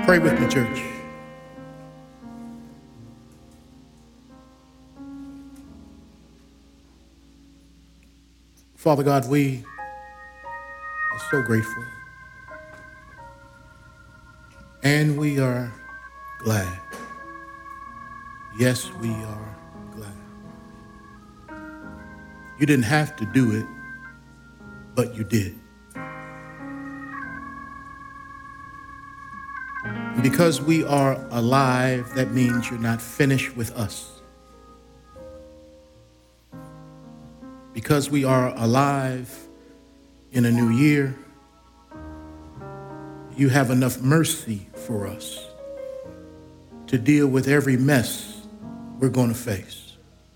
Pray with me, church. Father God, we are so grateful. And we are glad. Yes, we are glad. You didn't have to do it, but you did. And because we are alive, that means you're not finished with us. Because we are alive in a new year, you have enough mercy for us to deal with every mess we're going to face.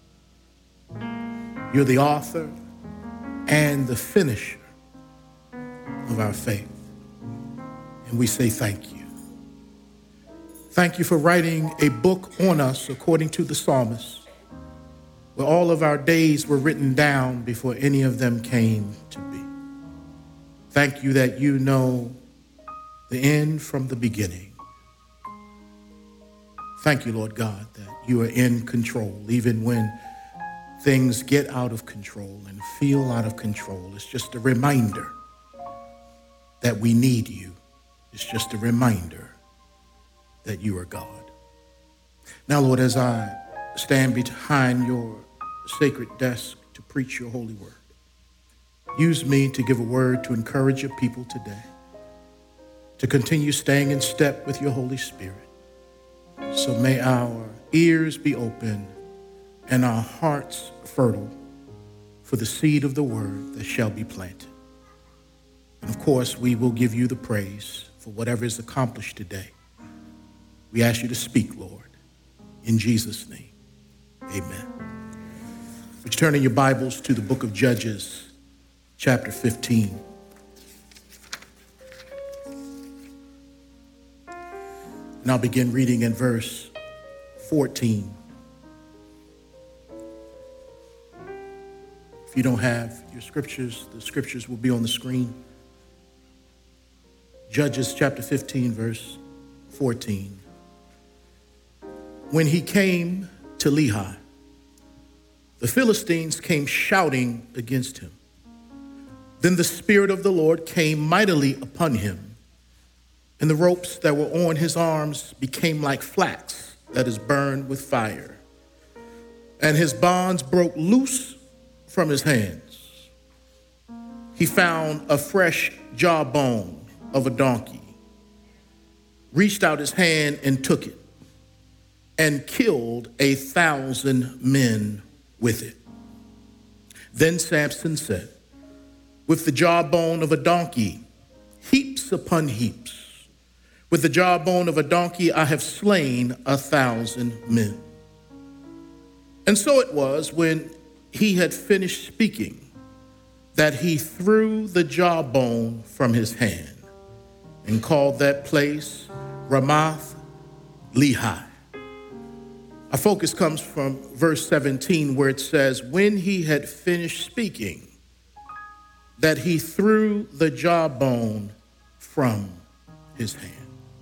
You're the author and the finisher of our faith. And we say thank you. Thank you for writing a book on us according to the psalmist, where all of our days were written down before any of them came to be. Thank you that you know the end from the beginning. Thank you, Lord God, that you are in control, even when things get out of control and feel out of control. It's just a reminder that we need you. It's just a reminder that you are God. Now, Lord, as I stand behind your sacred desk to preach your holy word, use me to give a word to encourage your people today, to continue staying in step with your Holy Spirit. So may our ears be open and our hearts fertile for the seed of the word that shall be planted. And of course, we will give you the praise for whatever is accomplished today. We ask you to speak, Lord, in Jesus' name. Amen. Would you turn in your Bibles to the book of Judges, chapter 15. And I'll begin reading in verse 14. If you don't have your scriptures, the scriptures will be on the screen. Judges chapter 15, verse 14. When he came to Lehi, the Philistines came shouting against him. Then the Spirit of the Lord came mightily upon him, and the ropes that were on his arms became like flax that is burned with fire, and his bonds broke loose from his hands. He found a fresh jawbone of a donkey, reached out his hand and took it, and killed 1,000 men with it. Then Samson said, with the jawbone of a donkey, heaps upon heaps. With the jawbone of a donkey, I have slain 1,000 men. And so it was when he had finished speaking that he threw the jawbone from his hand and called that place Ramath Lehi. Our focus comes from verse 17, where it says, when he had finished speaking, that he threw the jawbone from his hand.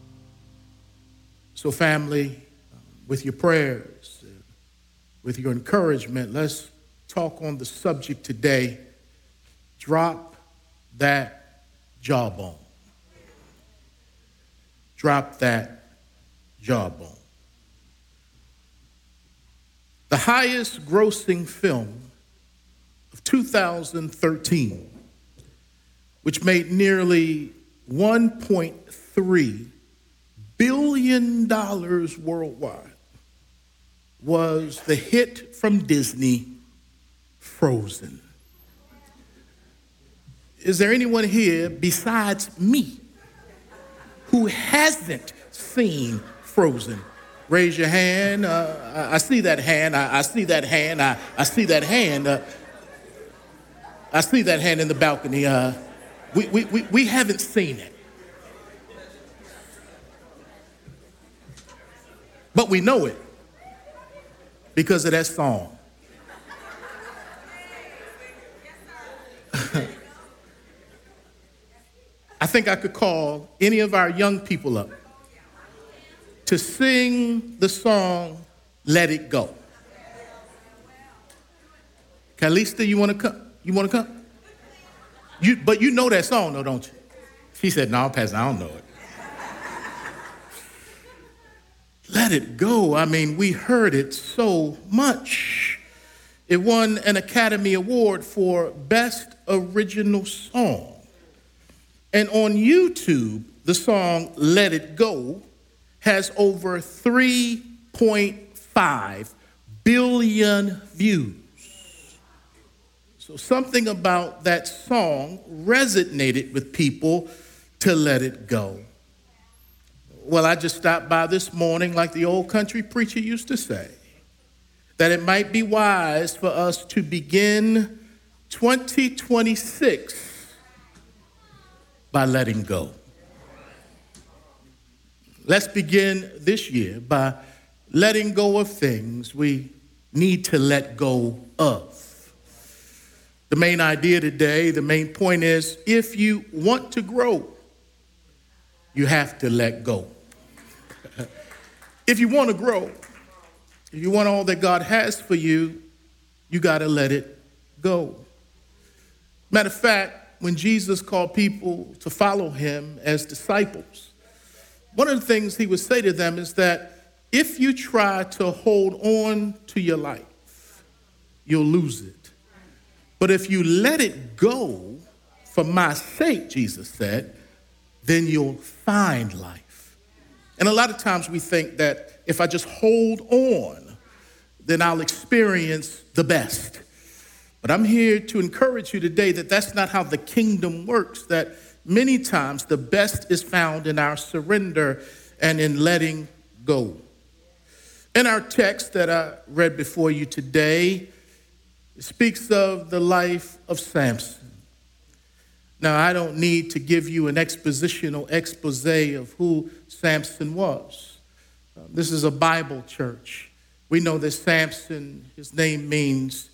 So family, with your prayers, with your encouragement, let's talk on the subject today. Drop that jawbone. Drop that jawbone. The highest grossing film of 2013, which made nearly $1.3 billion worldwide, was the hit from Disney, Frozen. Is there anyone here besides me who hasn't seen Frozen? Raise your hand. I see that hand. I see that hand. I see that hand. I see that hand in the balcony. We haven't seen it. But we know it because of that song. I think I could call any of our young people up to sing the song, Let It Go. Calista, you want to come? You want to come? But you know that song, though, don't you? She said, no, Pastor, I don't know it. Let It Go. I mean, we heard it so much. It won an Academy Award for Best Original Song. And on YouTube, the song Let It Go has over 3.5 billion views. So something about that song resonated with people to let it go. Well, I just stopped by this morning, like the old country preacher used to say, that it might be wise for us to begin 2026 by letting go. Let's begin this year by letting go of things we need to let go of. The main idea today, the main point is, if you want to grow, you have to let go. If you want to grow, if you want all that God has for you, you got to let it go. Matter of fact, when Jesus called people to follow him as disciples, one of the things he would say to them is that if you try to hold on to your life, you'll lose it. But if you let it go for my sake, Jesus said, then you'll find life. And a lot of times we think that if I just hold on, then I'll experience the best. But I'm here to encourage you today that that's not how the kingdom works, that many times the best is found in our surrender and in letting go. In our text that I read before you today, it speaks of the life of Samson. Now, I don't need to give you an expositional expose of who Samson was. This is a Bible church. We know that Samson, his name means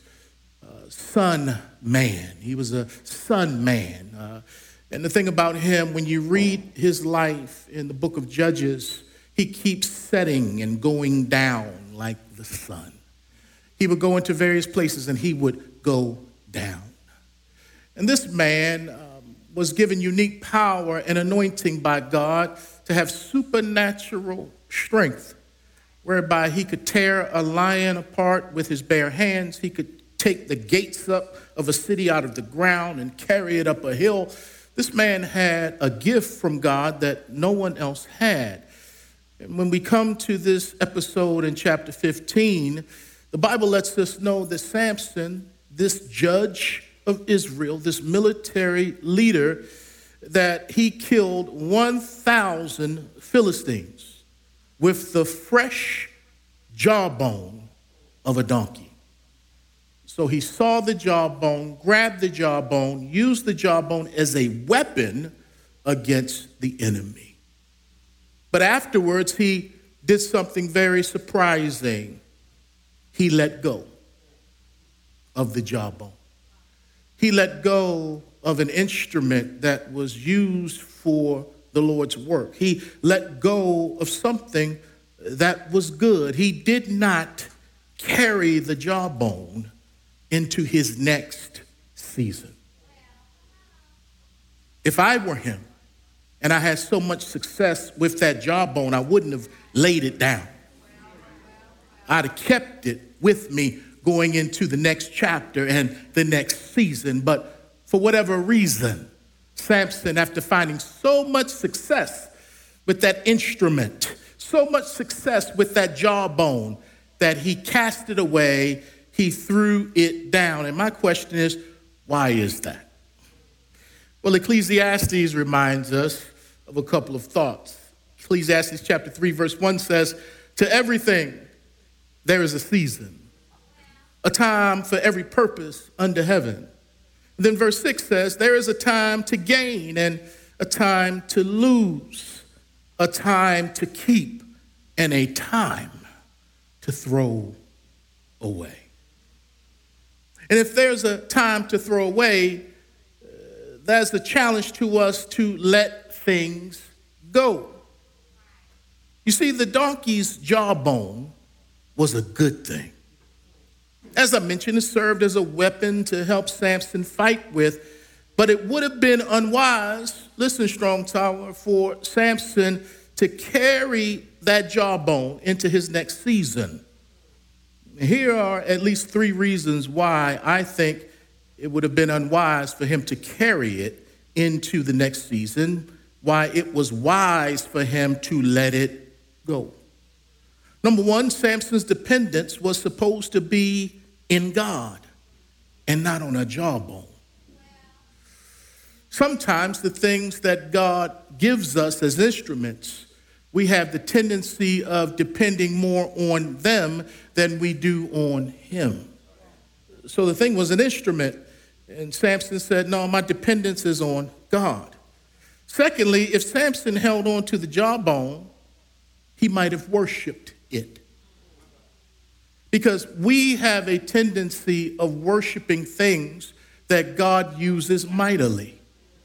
son man. He was a son man. And the thing about him, when you read his life in the book of Judges, he keeps setting and going down like the sun. He would go into various places and he would go down. And this man was given unique power and anointing by God to have supernatural strength, whereby he could tear a lion apart with his bare hands. He could take the gates up of a city out of the ground and carry it up a hill. This man had a gift from God that no one else had. And when we come to this episode in chapter 15, the Bible lets us know that Samson, this judge of Israel, this military leader, that he killed 1,000 Philistines with the fresh jawbone of a donkey. So he saw the jawbone, grabbed the jawbone, used the jawbone as a weapon against the enemy. But afterwards, he did something very surprising. He let go of the jawbone. He let go of an instrument that was used for the Lord's work. He let go of something that was good. He did not carry the jawbone into his next season. If I were him and I had so much success with that jawbone, I wouldn't have laid it down. I'd have kept it with me going into the next chapter and the next season. But for whatever reason, Samson, after finding so much success with that instrument, so much success with that jawbone, that he cast it away, he threw it down. And my question is, why is that? Well, Ecclesiastes reminds us of a couple of thoughts. Ecclesiastes chapter 3, verse 1 says, to everything there is a season, a time for every purpose under heaven. And then verse 6 says, there is a time to gain and a time to lose, a time to keep and a time to throw away. And if there's a time to throw away, that's the challenge to us to let things go. You see, the donkey's jawbone was a good thing. As I mentioned, it served as a weapon to help Samson fight with, but it would have been unwise, listen, Strong Tower, for Samson to carry that jawbone into his next season. Here are at least 3 reasons why I think it would have been unwise for him to carry it into the next season, why it was wise for him to let it go. Number 1, Samson's dependence was supposed to be in God and not on a jawbone. Sometimes the things that God gives us as instruments, we have the tendency of depending more on them than we do on him. So the thing was an instrument, and Samson said, no, my dependence is on God. Secondly, if Samson held on to the jawbone, he might have worshiped it. Because we have a tendency of worshiping things that God uses mightily.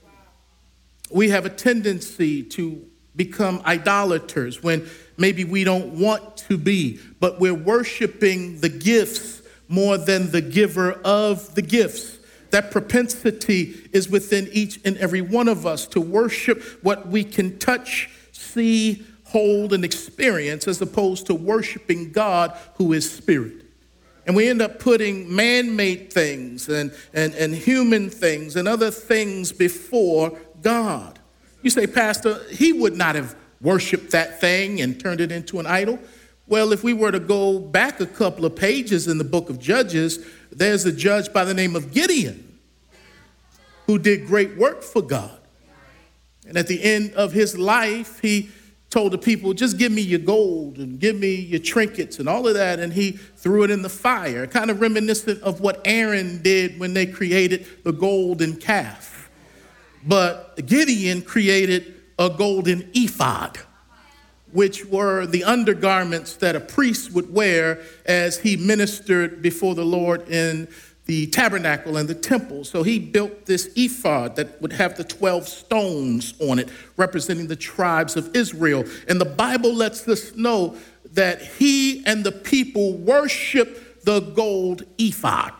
We have a tendency to become idolaters when maybe we don't want to be, but we're worshiping the gifts more than the giver of the gifts. That propensity is within each and every one of us to worship what we can touch, see, hold, and experience, as opposed to worshiping God who is spirit. And we end up putting man-made things and human things and other things before God. You say, Pastor, he would not have worshiped that thing and turned it into an idol. Well, if we were to go back a couple of pages in the book of Judges, there's a judge by the name of Gideon who did great work for God. And at the end of his life, he told the people, just give me your gold and give me your trinkets and all of that. And he threw it in the fire, kind of reminiscent of what Aaron did when they created the golden calf. But Gideon created a golden ephod, which were the undergarments that a priest would wear as he ministered before the Lord in the tabernacle and the temple. So he built this ephod that would have the 12 stones on it, representing the tribes of Israel. And the Bible lets us know that he and the people worship the gold ephod.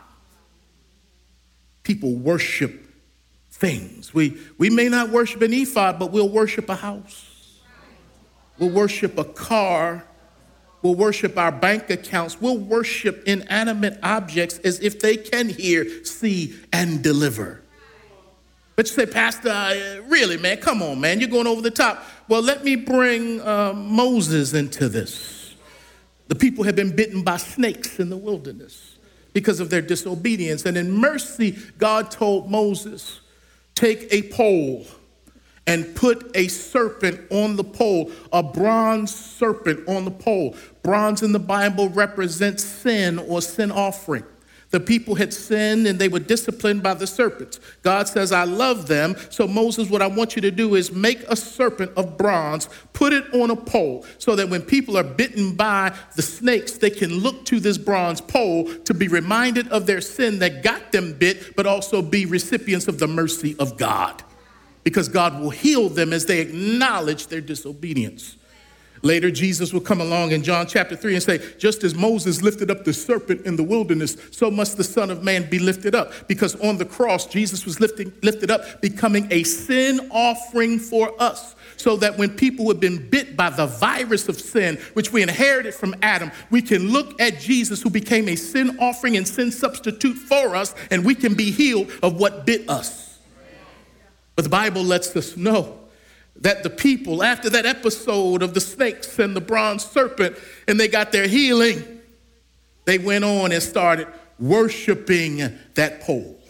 People worship things. We may not worship an ephod, but we'll worship a house. We'll worship a car. We'll worship our bank accounts. We'll worship inanimate objects as if they can hear, see, and deliver. But you say, Pastor, really, man, come on, man, you're going over the top. Well, let me bring Moses into this. The people had been bitten by snakes in the wilderness because of their disobedience. And in mercy, God told Moses, take a pole and put a serpent on the pole, a bronze serpent on the pole. Bronze in the Bible represents sin or sin offering. The people had sinned and they were disciplined by the serpents. God says, I love them. So Moses, what I want you to do is make a serpent of bronze, put it on a pole so that when people are bitten by the snakes, they can look to this bronze pole to be reminded of their sin that got them bit, but also be recipients of the mercy of God. Because God will heal them as they acknowledge their disobedience. Later, Jesus will come along in John chapter 3 and say, just as Moses lifted up the serpent in the wilderness, so must the Son of Man be lifted up. Because on the cross, Jesus was lifted up, becoming a sin offering for us. So that when people have been bit by the virus of sin, which we inherited from Adam, we can look at Jesus, who became a sin offering and sin substitute for us, and we can be healed of what bit us. But the Bible lets us know that the people, after that episode of the snakes and the bronze serpent, and they got their healing, they went on and started worshiping that pole.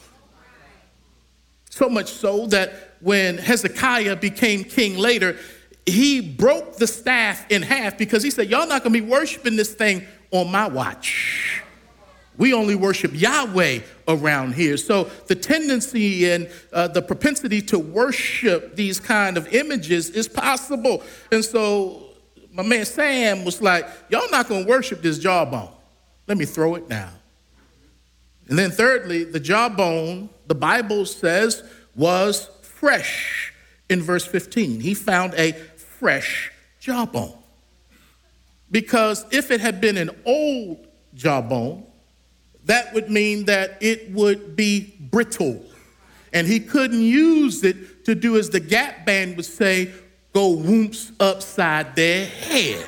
So much so that when Hezekiah became king later, he broke the staff in half because he said, y'all not going to be worshiping this thing on my watch. We only worship Yahweh around here. So the tendency and the propensity to worship these kind of images is possible. And so my man Sam was like, y'all not going to worship this jawbone. Let me throw it down. And then thirdly, the jawbone, the Bible says, was fresh in verse 15. He found a fresh jawbone. Because if it had been an old jawbone, that would mean that it would be brittle. And he couldn't use it to do, as the Gap Band would say, go whoops upside their head.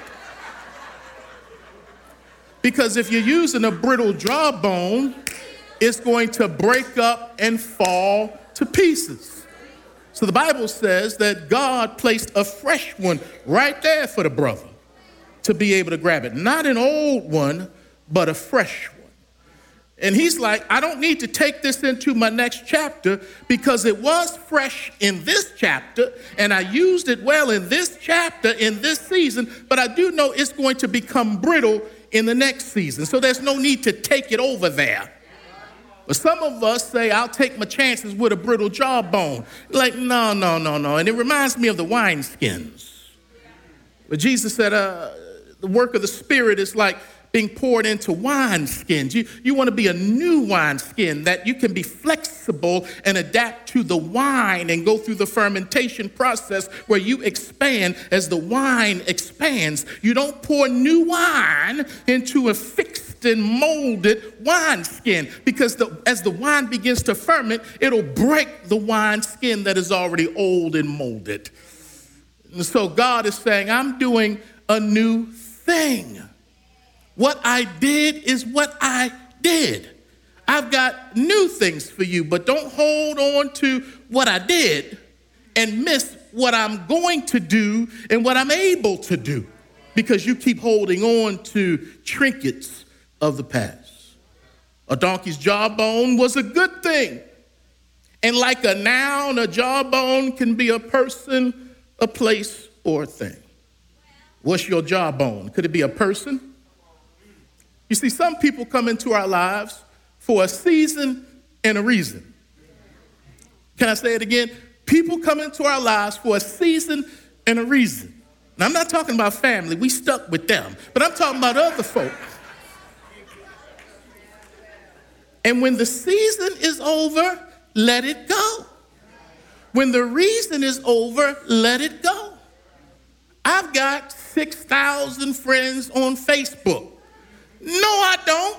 Because if you're using a brittle jawbone, it's going to break up and fall to pieces. So the Bible says that God placed a fresh one right there for the brother to be able to grab it. Not an old one, but a fresh one. And he's like, I don't need to take this into my next chapter because it was fresh in this chapter and I used it well in this chapter, in this season, but I do know it's going to become brittle in the next season. So there's no need to take it over there. But some of us say, I'll take my chances with a brittle jawbone. Like, no. And it reminds me of the wineskins. But Jesus said, the work of the Spirit is like being poured into wineskins. You want to be a new wineskin that you can be flexible and adapt to the wine and go through the fermentation process where you expand as the wine expands. You don't pour new wine into a fixed and molded wineskin because as the wine begins to ferment, it'll break the wineskin that is already old and molded. And so God is saying, I'm doing a new thing. What I did is what I did. I've got new things for you, but don't hold on to what I did and miss what I'm going to do and what I'm able to do because you keep holding on to trinkets of the past. A donkey's jawbone was a good thing. And like a noun, a jawbone can be a person, a place, or a thing. What's your jawbone? Could it be a person? You see, some people come into our lives for a season and a reason. Can I say it again? People come into our lives for a season and a reason. Now, I'm not talking about family. We stuck with them. But I'm talking about other folk. And when the season is over, let it go. When the reason is over, let it go. I've got 6,000 friends on Facebook. No, I don't.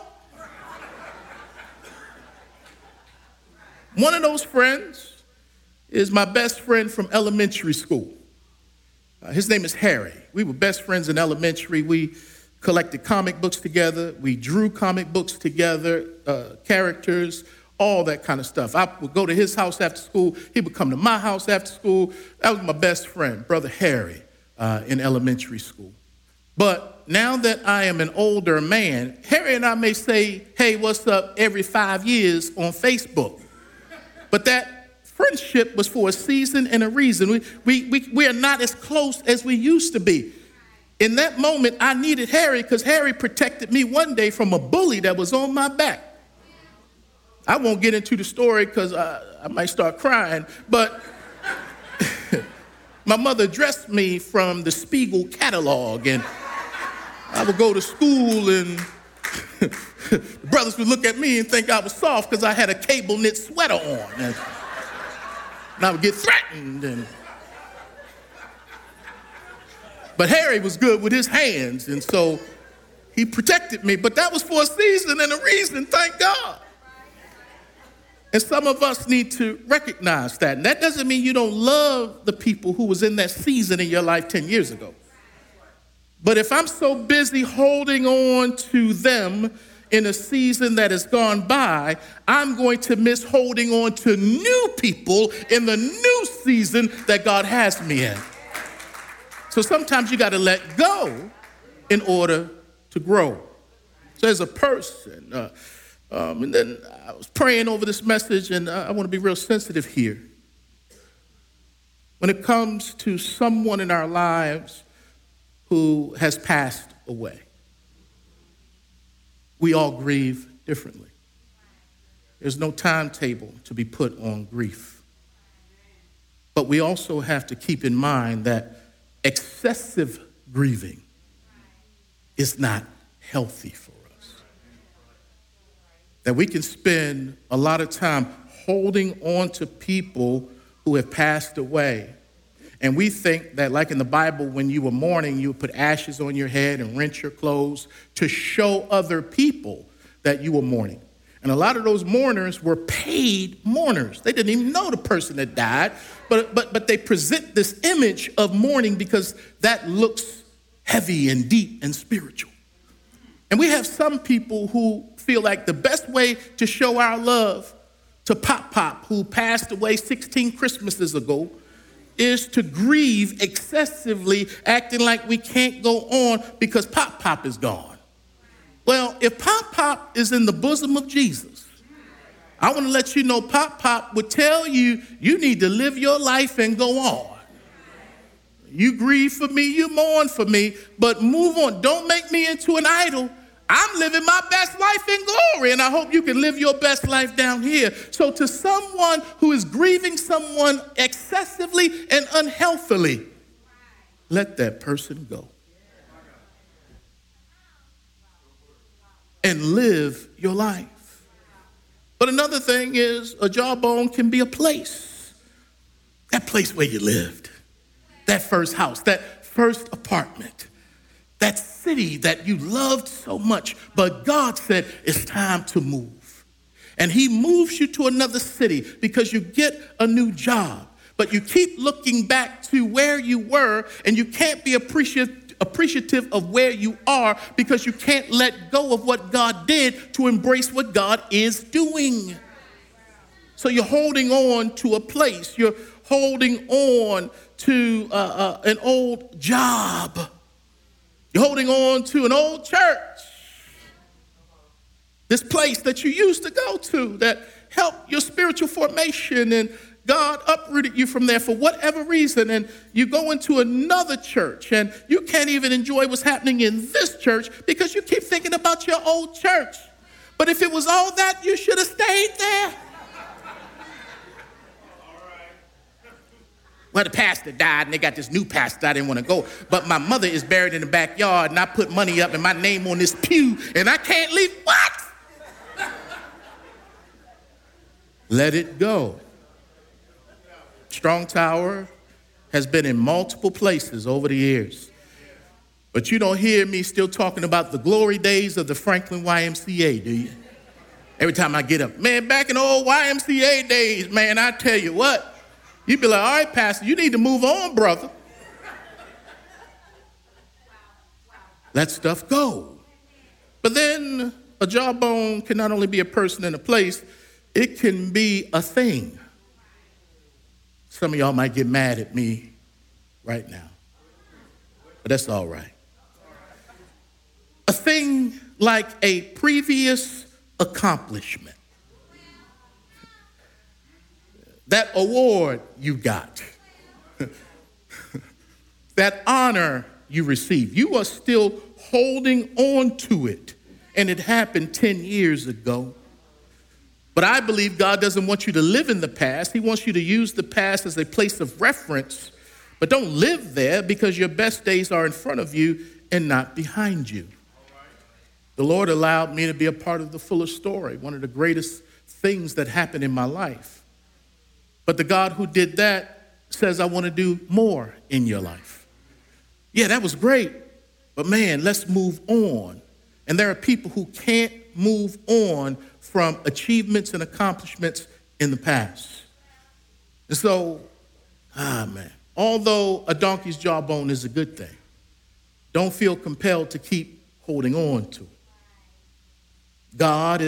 One of those friends is my best friend from elementary school. His name is Harry. We were best friends in elementary. We collected comic books together. We drew comic books together, characters, all that kind of stuff. I would go to his house after school. He would come to my house after school. That was my best friend, Brother Harry, in elementary school. But now that I am an older man, Harry and I may say, hey, what's up, every 5 years on Facebook. But that friendship was for a season and a reason. We are not as close as we used to be. In that moment, I needed Harry because Harry protected me one day from a bully that was on my back. I won't get into the story because I might start crying, but my mother dressed me from the Spiegel catalog, and I would go to school, and the brothers would look at me and think I was soft because I had a cable knit sweater on, and I would get threatened. But Harry was good with his hands, and so he protected me. But that was for a season and a reason, thank God. And some of us need to recognize that. And that doesn't mean you don't love the people who was in that season in your life 10 years ago. But if I'm so busy holding on to them in a season that has gone by, I'm going to miss holding on to new people in the new season that God has me in. So sometimes you got to let go in order to grow. So as a person, and then I was praying over this message, and I want to be real sensitive here. When it comes to someone in our lives who has passed away, we all grieve differently. There's no timetable to be put on grief. But we also have to keep in mind that excessive grieving is not healthy for us. That we can spend a lot of time holding on to people who have passed away And we think that, like in the Bible, when you were mourning, you would put ashes on your head and rinse your clothes to show other people that you were mourning. And a lot of those mourners were paid mourners. They didn't even know the person that died, but they present this image of mourning because that looks heavy and deep and spiritual. And we have some people who feel like the best way to show our love to Pop, who passed away 16 Christmases ago, is to grieve excessively, acting like we can't go on because Pop is gone. Well, if Pop is in the bosom of Jesus, I want to let you know Pop would tell you, you need to live your life and go on. You grieve for me, you mourn for me, but move on. Don't make me into an idol. I'm living my best life in glory, and I hope you can live your best life down here. So to someone who is grieving someone excessively and unhealthily, let that person go. And live your life. But another thing is, a jawbone can be a place. That place where you lived. That first house, that first apartment. That city that you loved so much. But God said, it's time to move. And he moves you to another city because you get a new job. But you keep looking back to where you were, and you can't be appreciative of where you are because you can't let go of what God did to embrace what God is doing. So you're holding on to a place. You're holding on to an old job. You're holding on to an old church. This place that you used to go to that helped your spiritual formation, and God uprooted you from there for whatever reason, and you go into another church and you can't even enjoy what's happening in this church because you keep thinking about your old church. But if it was all that, you should have stayed there. Well, the pastor died and they got this new pastor. I didn't want to go. But my mother is buried in the backyard and I put money up and my name on this pew and I can't leave. What? Let it go. Strong Tower has been in multiple places over the years. But you don't hear me still talking about the glory days of the Franklin YMCA, do you? Every time I get up, man, back in the old YMCA days, man, I tell you what. You'd be like, all right, pastor, you need to move on, brother. Let stuff go. But then a jawbone can not only be a person and a place, it can be a thing. Some of y'all might get mad at me right now, but that's all right. A thing like a previous accomplishment. That award you got, that honor you received, you are still holding on to it, and it happened 10 years ago. But I believe God doesn't want you to live in the past. He wants you to use the past as a place of reference, but don't live there because your best days are in front of you and not behind you. The Lord allowed me to be a part of the Fuller story, one of the greatest things that happened in my life. But the God who did that says, I want to do more in your life. Yeah, that was great, but man, let's move on. And there are people who can't move on from achievements and accomplishments in the past. And so, man, although a donkey's jawbone is a good thing, don't feel compelled to keep holding on to it. Good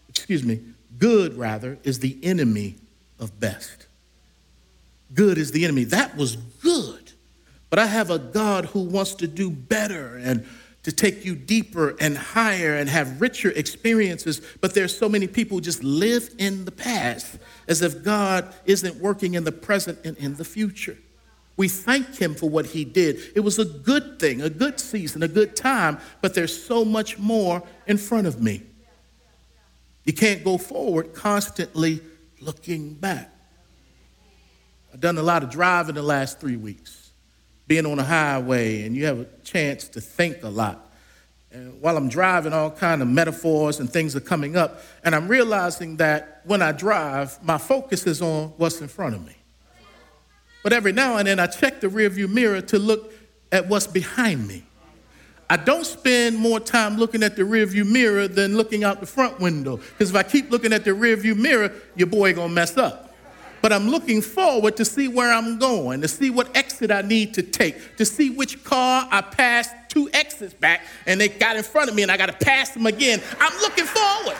is the enemy of best. Good is the enemy. That was good. But I have a God who wants to do better and to take you deeper and higher and have richer experiences. But there's so many people who just live in the past as if God isn't working in the present and in the future. We thank him for what he did. It was a good thing, a good season, a good time, but there's so much more in front of me. You can't go forward constantly looking back. I've done a lot of driving the last 3 weeks, being on a highway, and you have a chance to think a lot. And while I'm driving, all kind of metaphors and things are coming up, and I'm realizing that when I drive, my focus is on what's in front of me. But every now and then I check the rearview mirror to look at what's behind me. I don't spend more time looking at the rearview mirror than looking out the front window. Because if I keep looking at the rearview mirror, your boy gonna mess up. But I'm looking forward to see where I'm going, to see what exit I need to take, to see which car I passed 2 exits back and they got in front of me and I gotta pass them again. I'm looking forward.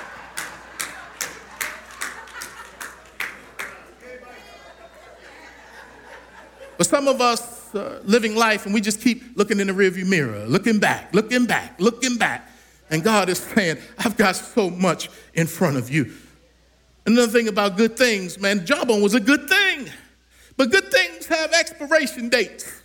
But some of us living life and we just keep looking in the rearview mirror, looking back. And God is saying, I've got so much in front of you. Another thing about good things, man, jawbone was a good thing. But good things have expiration dates.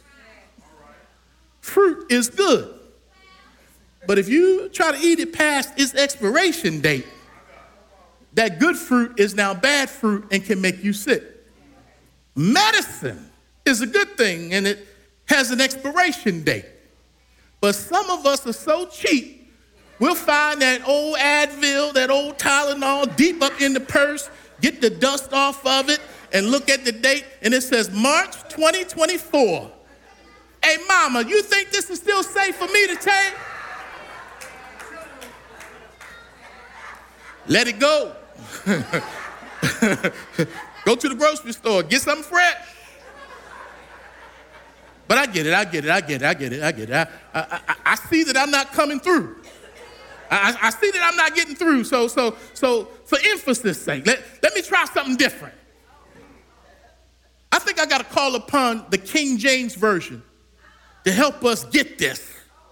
Fruit is good. But if you try to eat it past its expiration date, that good fruit is now bad fruit and can make you sick. Medicine is a good thing, and it has an expiration date. But some of us are so cheap, we'll find that old Advil, that old Tylenol deep up in the purse, get the dust off of it, and look at the date, and it says March 2024. Hey, mama, you think this is still safe for me to take? Let it go. Go to the grocery store, get something fresh. But I get it. I see that I'm not coming through. I see that I'm not getting through. So for emphasis' sake, let me try something different. I think I got to call upon the King James Version to help us get this.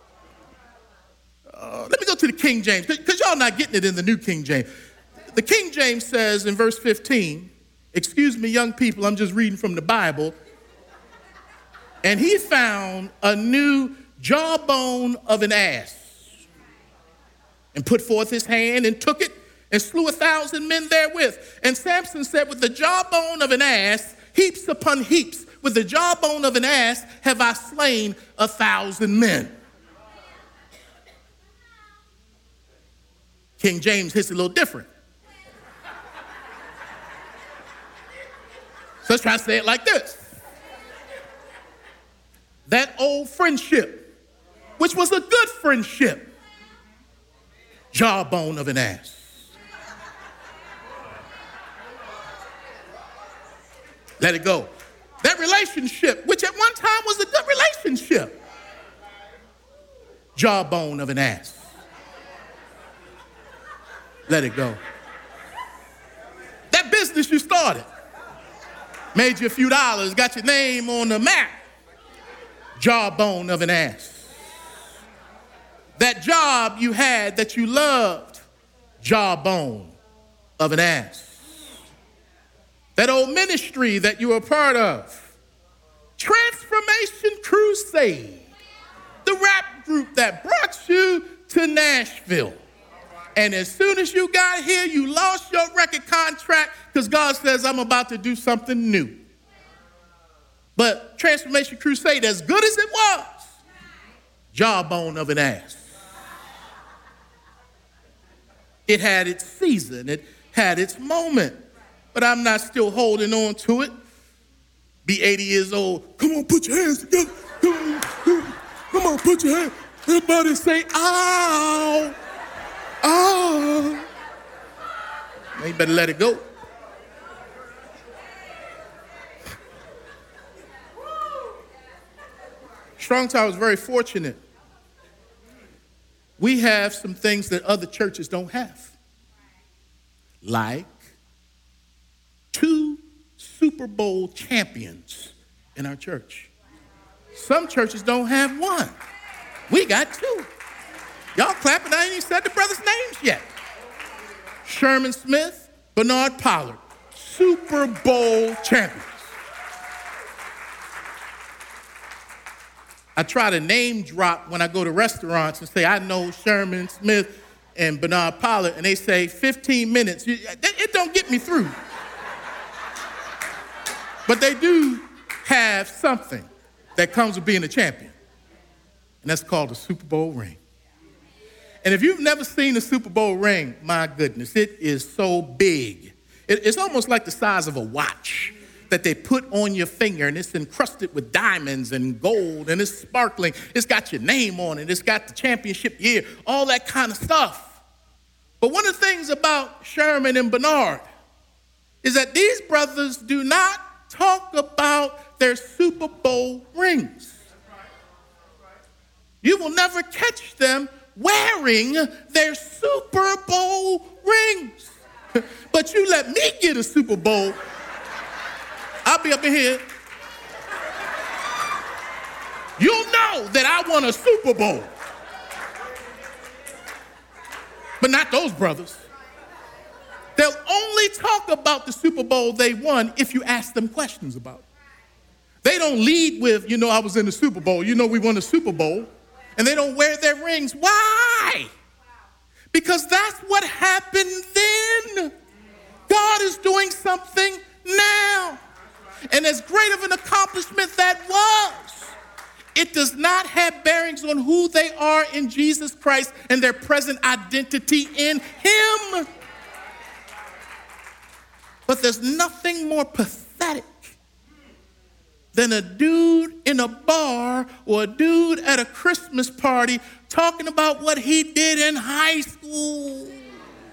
Let me go to the King James, because y'all not getting it in the New King James. The King James says in verse 15, excuse me, young people, I'm just reading from the Bible. And he found a new jawbone of an ass and put forth his hand and took it and slew 1,000 men therewith. And Samson said, with the jawbone of an ass, heaps upon heaps, with the jawbone of an ass have I slain 1,000 men. King James hits a little different. So let's try to say it like this. That old friendship, which was a good friendship, jawbone of an ass. Let it go. That relationship, which at one time was a good relationship, jawbone of an ass. Let it go. That business you started, made you a few dollars, got your name on the map, jawbone of an ass. That job you had that you loved, jawbone of an ass. That old ministry that you were a part of, Transformation Crusade, the rap group that brought you to Nashville. And as soon as you got here, you lost your record contract because God says, I'm about to do something new. But Transformation Crusade, as good as it was, jawbone of an ass. It had its season. It had its moment. But I'm not still holding on to it. Be 80 years old. Come on, put your hands together. Come on, put your hands. Everybody say, ow. Ow. Now you better let it go. Strong Tower is very fortunate. We have some things that other churches don't have. Like 2 Super Bowl champions in our church. Some churches don't have 1. We got 2. Y'all clapping, I ain't even said the brothers' names yet. Sherman Smith, Bernard Pollard, Super Bowl champions. I try to name drop when I go to restaurants and say, I know Sherman Smith and Bernard Pollard, and they say 15 minutes. It don't get me through. But they do have something that comes with being a champion, and that's called a Super Bowl ring. And if you've never seen a Super Bowl ring, my goodness, it is so big. It's almost like the size of a watch. that they put on your finger, and it's encrusted with diamonds and gold, and it's sparkling. It's got your name on it. It's got the championship year, all that kind of stuff. But one of the things about Sherman and Bernard is that these brothers do not talk about their Super Bowl rings. You will never catch them wearing their Super Bowl rings. But you let me get a Super Bowl, I'll be up in here. You'll know that I won a Super Bowl. But not those brothers. They'll only talk about the Super Bowl they won if you ask them questions about it. They don't lead with, I was in the Super Bowl. We won the Super Bowl. And they don't wear their rings. Why? Because that's what happened then. God is doing something now. And as great of an accomplishment that was, it does not have bearings on who they are in Jesus Christ and their present identity in Him. But there's nothing more pathetic than a dude in a bar or a dude at a Christmas party talking about what he did in high school. You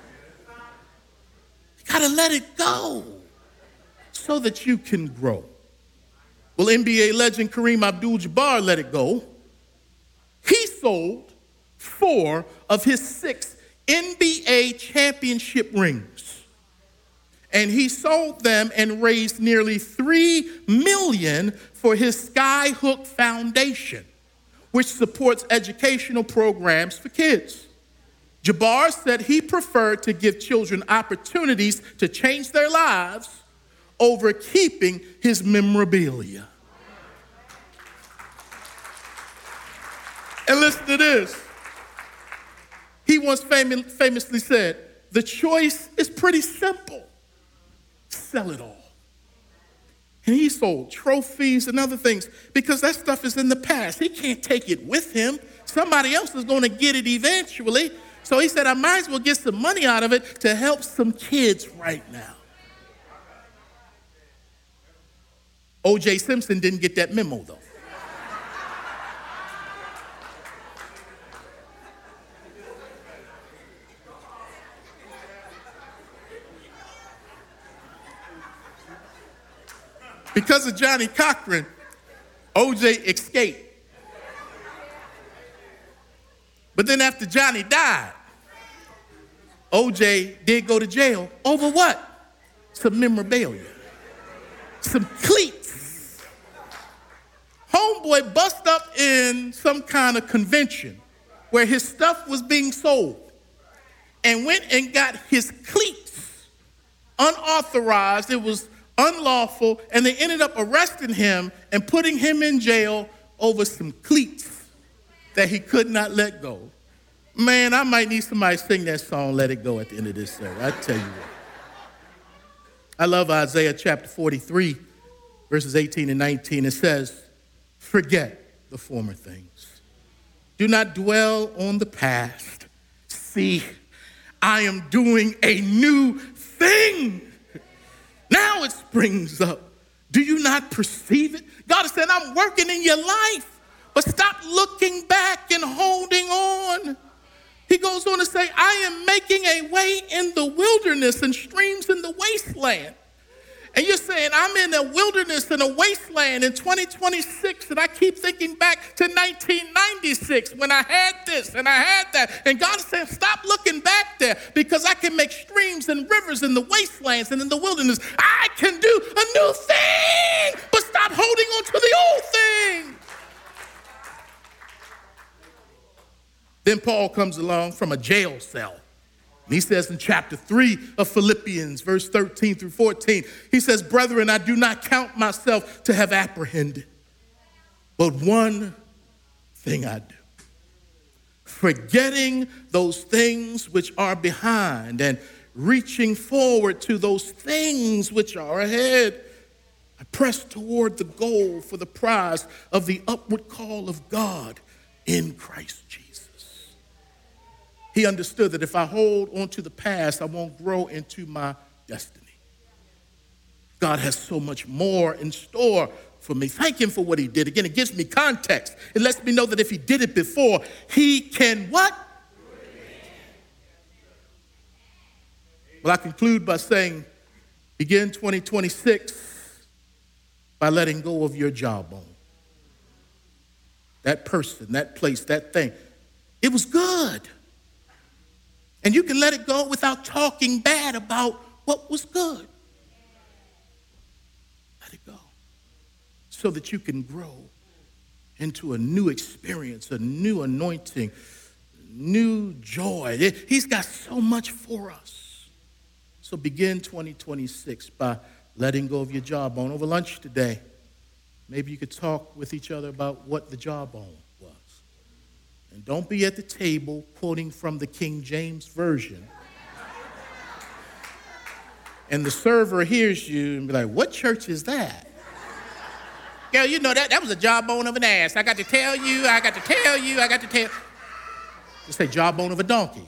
gotta let it go so that you can grow. Well, NBA legend Kareem Abdul-Jabbar let it go. He sold 4 of his 6 NBA championship rings. And he sold them and raised nearly $3 million for his Skyhook Foundation, which supports educational programs for kids. Jabbar said he preferred to give children opportunities to change their lives over keeping his memorabilia. And listen to this. He once famously said, "The choice is pretty simple. Sell it all." And he sold trophies and other things because that stuff is in the past. He can't take it with him. Somebody else is going to get it eventually. So he said, I might as well get some money out of it to help some kids right now. O.J. Simpson didn't get that memo, though. Because of Johnny Cochran, O.J. escaped. But then after Johnny died, O.J. did go to jail over what? Some memorabilia. Some cleats. Homeboy bust up in some kind of convention where his stuff was being sold and went and got his cleats unauthorized. It was unlawful, and they ended up arresting him and putting him in jail over some cleats that he could not let go. Man, I might need somebody to sing that song, Let It Go, at the end of this service. I tell you what. I love Isaiah chapter 43, verses 18 and 19. It says, forget the former things. Do not dwell on the past. See, I am doing a new thing. Now it springs up. Do you not perceive it? God is saying, I'm working in your life, but stop looking back and holding on. He goes on to say, I am making a way in the wilderness and streams in the wasteland. And you're saying, I'm in a wilderness and a wasteland in 2026, and I keep thinking back to 1996 when I had this and I had that. And God is saying, stop looking back there, because I can make streams and rivers in the wastelands and in the wilderness. I can do a new thing, but stop holding on to the old thing. Then Paul comes along from a jail cell. And he says in chapter 3 of Philippians, verse 13 through 14, he says, brethren, I do not count myself to have apprehended, but one thing I do, forgetting those things which are behind and reaching forward to those things which are ahead, I press toward the goal for the prize of the upward call of God in Christ Jesus. He understood that if I hold on to the past, I won't grow into my destiny. God has so much more in store for me. Thank him for what he did. Again, it gives me context. It lets me know that if he did it before, he can what? Well, I conclude by saying, begin 2026 by letting go of your jawbone. That person, that place, that thing. It was good. And you can let it go without talking bad about what was good. Let it go so that you can grow into a new experience, a new anointing, new joy. He's got so much for us. So begin 2026 by letting go of your jawbone. Over lunch today, maybe you could talk with each other about what the jawbone was. And don't be at the table quoting from the King James Version. And the server hears you and be like, what church is that? Girl, you know that was a jawbone of an ass. I got to tell you. Just say jawbone of a donkey.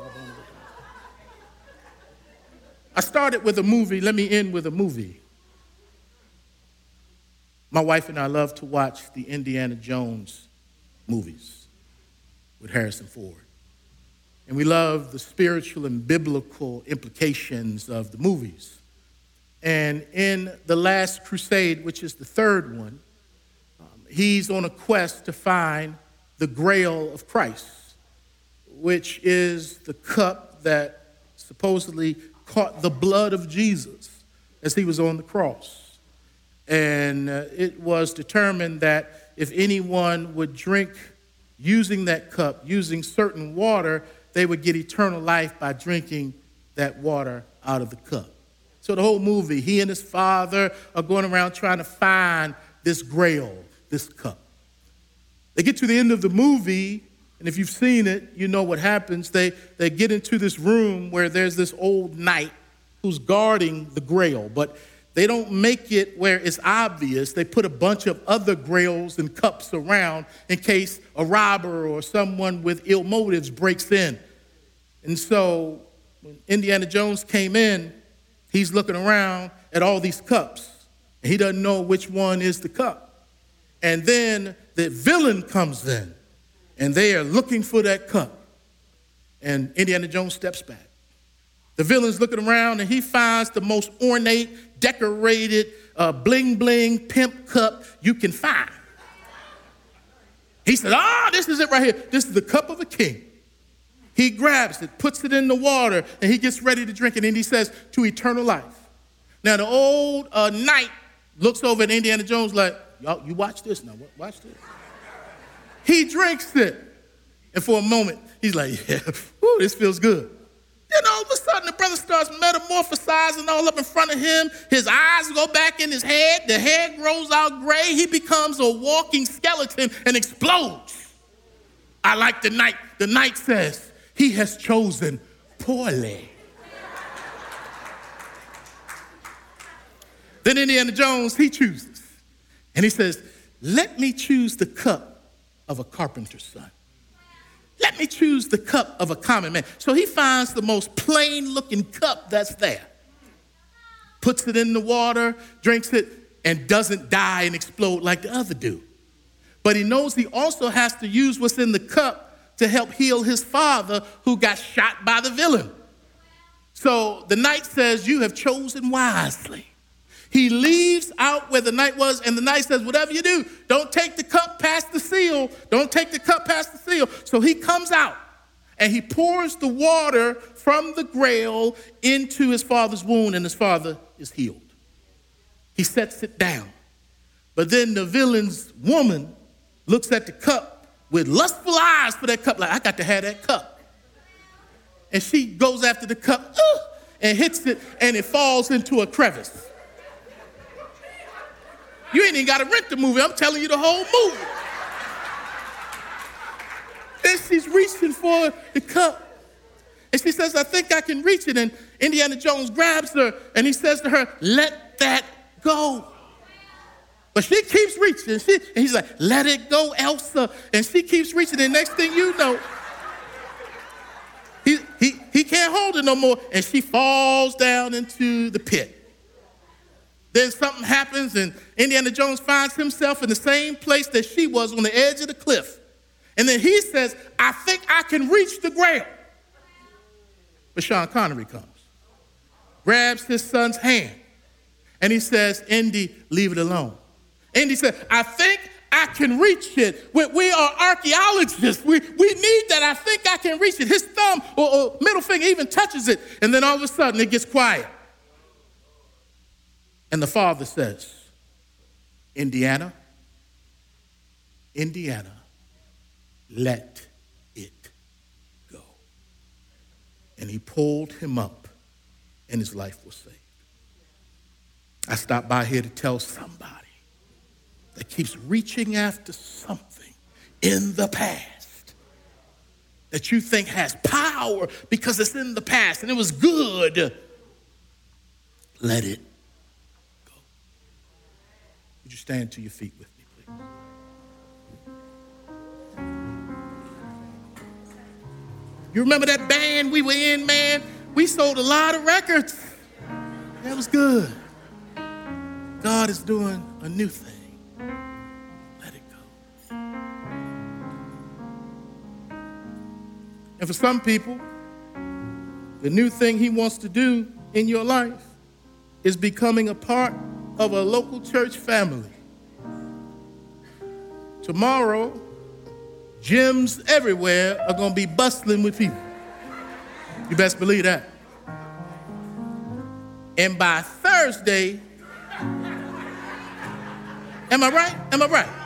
I started with a movie. Let me end with a movie. My wife and I love to watch the Indiana Jones movies with Harrison Ford. And we love the spiritual and biblical implications of the movies. And in The Last Crusade, which is the third one, he's on a quest to find the Grail of Christ, which is the cup that supposedly caught the blood of Jesus as he was on the cross. And it was determined that if anyone would drink using that cup, using certain water, they would get eternal life by drinking that water out of the cup. So the whole movie, he and his father are going around trying to find this grail, this cup. They get to the end of the movie, and if you've seen it, you know what happens. They get into this room where there's this old knight who's guarding the grail, but they don't make it where it's obvious. They put a bunch of other grails and cups around in case a robber or someone with ill motives breaks in. And so when Indiana Jones came in, he's looking around at all these cups, and he doesn't know which one is the cup. And then the villain comes in, and they are looking for that cup. And Indiana Jones steps back. The villain's looking around, and he finds the most ornate, decorated, bling-bling pimp cup you can find. He said, this is it right here. This is the cup of a king. He grabs it, puts it in the water, and he gets ready to drink it, and he says, to eternal life. Now, the old knight looks over at Indiana Jones like, y'all, you watch this now. Watch this. He drinks it. And for a moment, he's like, yeah, whew, this feels good. Then all of a sudden, the brother starts metamorphosizing all up in front of him. His eyes go back in his head. The hair grows out gray. He becomes a walking skeleton and explodes. I like the knight. The knight says, he has chosen poorly. Then Indiana Jones, he chooses. And he says, let me choose the cup of a carpenter's son. Let me choose the cup of a common man. So he finds the most plain-looking cup that's there, puts it in the water, drinks it, and doesn't die and explode like the other dude. But he knows he also has to use what's in the cup to help heal his father who got shot by the villain. So the knight says, you have chosen wisely. He leaves out where the knight was, and the knight says, whatever you do, don't take the cup past the seal. Don't take the cup past the seal. So he comes out, and he pours the water from the grail into his father's wound, and his father is healed. He sets it down. But then the villain's woman looks at the cup with lustful eyes for that cup, like, I got to have that cup. And she goes after the cup and hits it, and it falls into a crevice. You ain't even got to rent the movie. I'm telling you the whole movie. Then she's reaching for the cup. And she says, I think I can reach it. And Indiana Jones grabs her, and he says to her, let that go. But she keeps reaching. And he's like, let it go, Elsa. And she keeps reaching. And next thing you know, he can't hold it no more. And she falls down into the pit. Then something happens, and Indiana Jones finds himself in the same place that she was on the edge of the cliff. And then he says, I think I can reach the ground. But Sean Connery comes, grabs his son's hand, and he says, Indy, leave it alone. Indy said, I think I can reach it. We are archaeologists. We need that. I think I can reach it. His thumb or middle finger even touches it. And then all of a sudden it gets quiet. And the father says, Indiana, let it go. And he pulled him up, and his life was saved. I stopped by here to tell somebody that keeps reaching after something in the past that you think has power because it's in the past and it was good. Let it go. Would you stand to your feet with me, please? You remember that band we were in, man? We sold a lot of records. That was good. God is doing a new thing. Let it go. And for some people, the new thing he wants to do in your life is becoming a part of a local church family. Tomorrow, gyms everywhere are going to be bustling with people. You best believe that. And by Thursday, am I right? Am I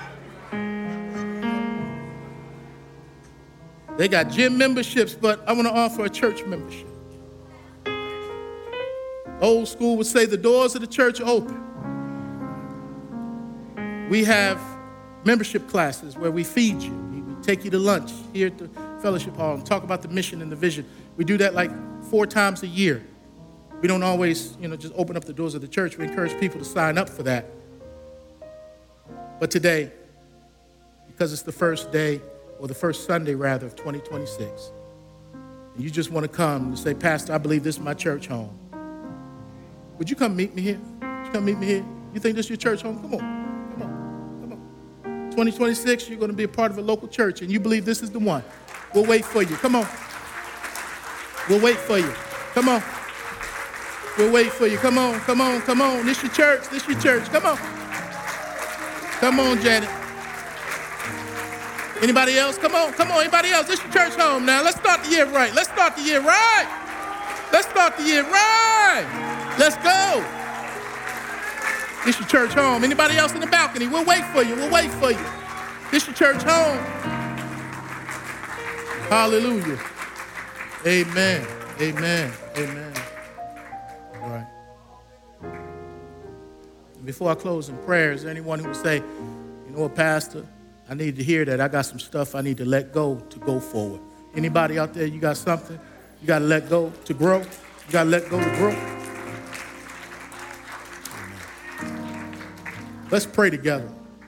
right? They got gym memberships, but I want to offer a church membership. Old school would say the doors of the church are open. We have membership classes where we feed you. We take you to lunch here at the fellowship hall and talk about the mission and the vision. We do that like 4 times a year. We don't always, just open up the doors of the church. We encourage people to sign up for that. But today, because it's the first day, or the first Sunday, rather, of 2026, and you just want to come and say, Pastor, I believe this is my church home. Would you come meet me here? Would you come meet me here? You think this is your church home? Come on. 2026, you're going to be a part of a local church, and you believe this is the one. We'll wait for you. Come on. We'll wait for you. Come on. We'll wait for you. Come on. This your church. Come on. Come on, Janet. Anybody else? Come on. Anybody else? This your church home now. Let's start the year right. Let's go. This your church home. Anybody else in the balcony? We'll wait for you. This your church home. Hallelujah. Amen. All right. Before I close in prayer, is there anyone who would say, you know what, Pastor, I need to hear that. I got some stuff I need to let go to go forward. Anybody out there, you got something you got to let go to grow? You got to let go to grow? Amen. Let's pray together.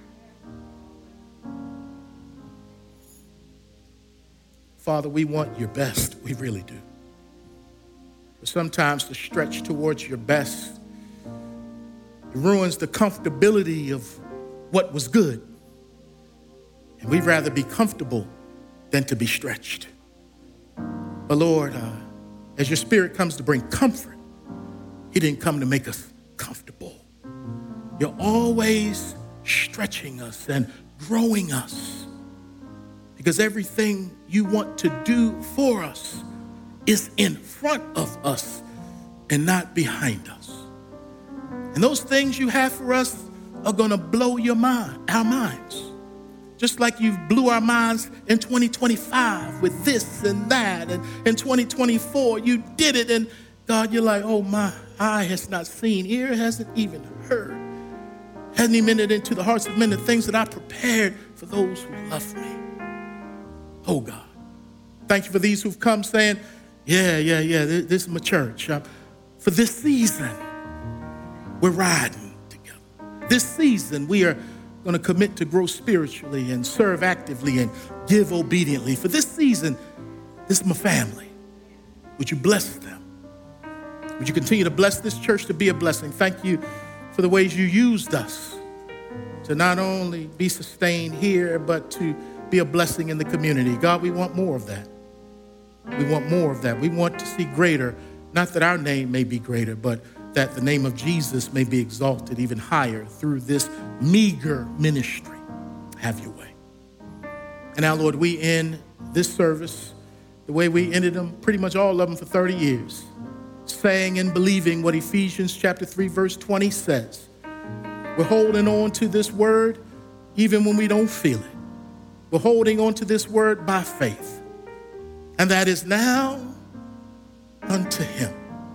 Father, we want your best. We really do. But sometimes to stretch towards your best, it ruins the comfortability of what was good. And we'd rather be comfortable than to be stretched. But Lord, as your Spirit comes to bring comfort, he didn't come to make us comfortable. You're always stretching us and growing us, because everything you want to do for us is in front of us and not behind us. And those things you have for us are going to blow our minds. Just like you blew our minds in 2025 with this and that. And in 2024, you did it. And God, you're like, oh, my eye has not seen, ear hasn't even heard, hasn't even entered into the hearts of men the things that I prepared for those who love me. Oh, God, thank you for these who've come saying, yeah, this is my church. For this season, we're riding together. This season, we are going to commit to grow spiritually and serve actively and give obediently. For this season, this is my family. Would you bless them? Would you continue to bless this church to be a blessing? Thank you for the ways you used us to not only be sustained here, but to be a blessing in the community. God, we want more of that. We want more of that. We want to see greater, not that our name may be greater, but that the name of Jesus may be exalted even higher through this meager ministry. Have your way. And now, Lord, we end this service the way we ended them, pretty much all of them for 30 years, saying and believing what Ephesians chapter 3, verse 20 says. We're holding on to this word even when we don't feel it. We're holding on to this word by faith. And that is now unto him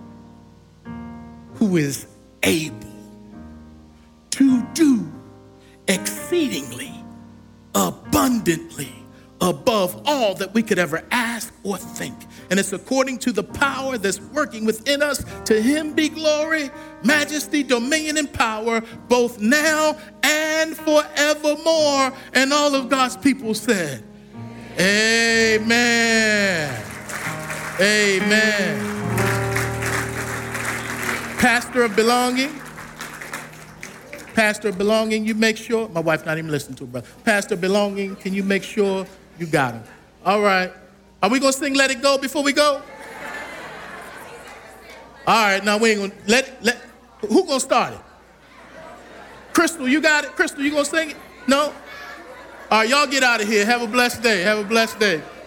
who is able to do exceedingly abundantly above all that we could ever ask or think. And it's according to the power that's working within us. To him be glory, majesty, dominion, and power, both now and forevermore. And all of God's people said, amen. Amen. Pastor of belonging. Pastor of belonging, you make sure. My wife not even listening to it, brother. Pastor of belonging, can you make sure you got him? All right. Are we going to sing Let It Go before we go? All right. Now, we ain't going to who going to start it? Crystal, you got it? Crystal, you going to sing it? No? All right, y'all get out of here. Have a blessed day. Have a blessed day.